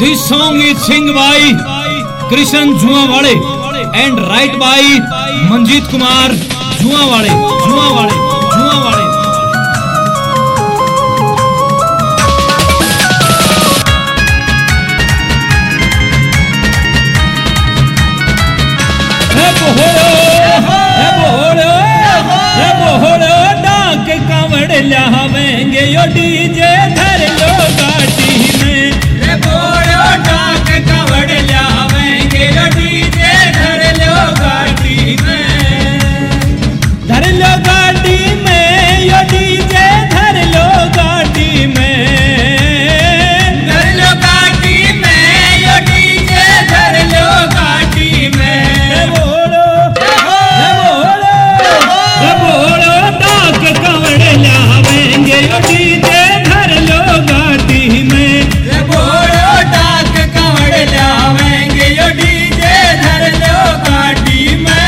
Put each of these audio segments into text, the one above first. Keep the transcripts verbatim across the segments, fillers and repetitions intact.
This song is sung by Krishan Juawale and write by Manjit Kumar Juawale. Juawale. Juawale. Hey boholo, hey boholo, hey boholo, डाक कावड़ लावेंगे यो DJ धर लो गाड़ी में। रे बोलो डाक कावड़ लावेंगे यो डीजे धर लो गाड़ी में। धर लो गाड़ी में यो डीजे धर लो गाड़ी में। धर लो गाड़ी में यो डीजे धर लो गाड़ी में। रे बोलो, रे बोलो, रे बोलो डाक कावड़ लावेंगे यो डीजे धर लो गाड़ी में। रे बोलो डाक कावड़ लावेंगे यो डीजे धर लो गाड़ी में।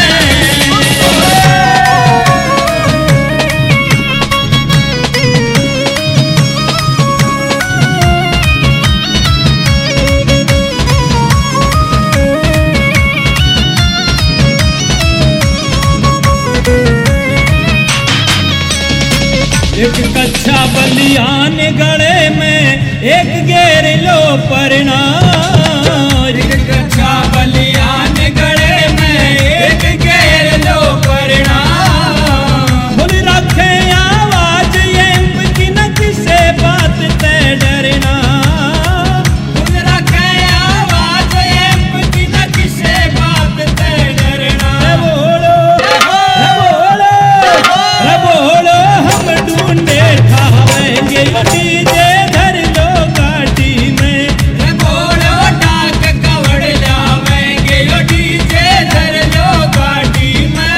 एक कच्चा बलियान गले में एक घेर लो परना। एक कच्चा बलियान गले में एक घेर लो परना। खुल रखे आवाज ये की न किसे बात ते डरना। खुल रखे आवाज ये की न किसे बात ते डरना। रे बोलो, रे बोलो, रे बोलो हम ढूंढे खावेंगे यो डीजे धर लो गाड़ी में। रे बोलो डाक कावड़ लावेंगे यो डीजे धर लो गाड़ी में।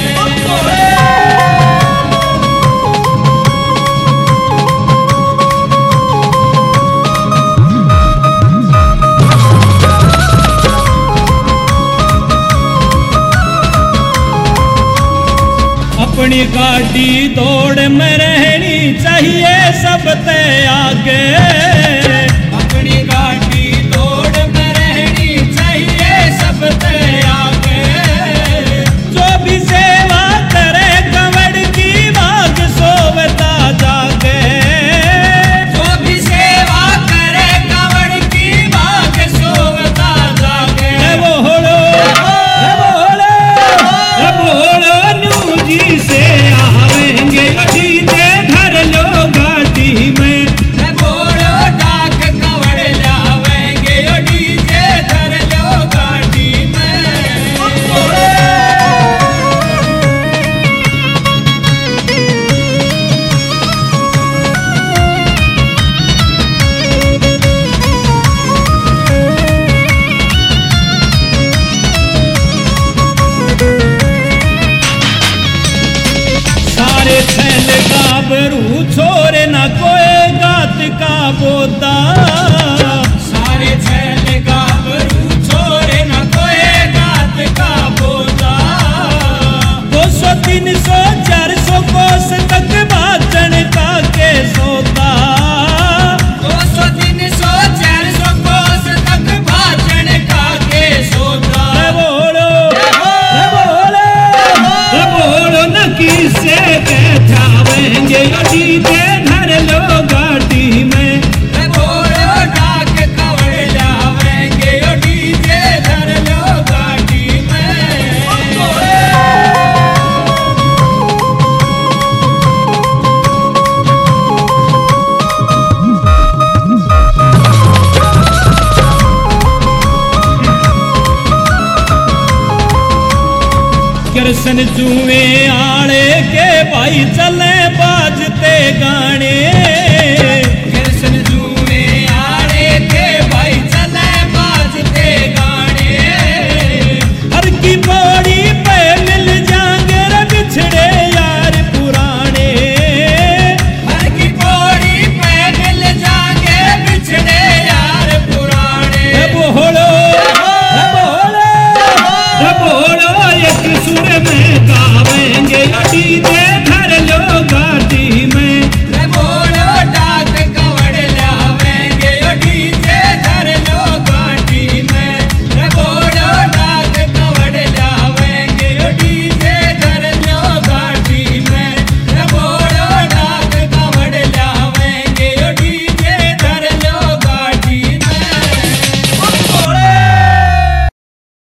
अपनी गाड़ी दौड़ में रहनी चाहिए सबसे आगे। अपनी गाड़ी दौड़ में रहनी चाहिए सबसे आगे। जो भी सेवा करे कावड़ की वाग सोवता जागे। जो भी सेवा करे कावड़ की वाग सोवता जागे। रे बोलो, रे बोलो, रे बोलो नू जी से आवेंगे यो डीजे धर लो गाड़ी में। रे बोलो डाक कावड़ लावेंगे यो डीजे धर लो गाड़ी में। सारे छैल गाभरू छोरे ना कोई गात का बोता। सारे छैल गाभरू छोरे ना कोई गात का बोता। दो सौ तीन सौ चार सौ कोस तक भाषण का के सोता। दो सौ तीन सौ चार सौ कोस तक भाषण का के सोता। रे बोलो, रे बोलो, रे बोलो न किसे बैठावेंगे यो डीजे धर लो गाड़ी में। रे बोलो डाक कावड़ लावेंगे यो डीजे धर लो गाड़ी में। कृष्ण जुए आड़े के भाई चले बाजते गाने।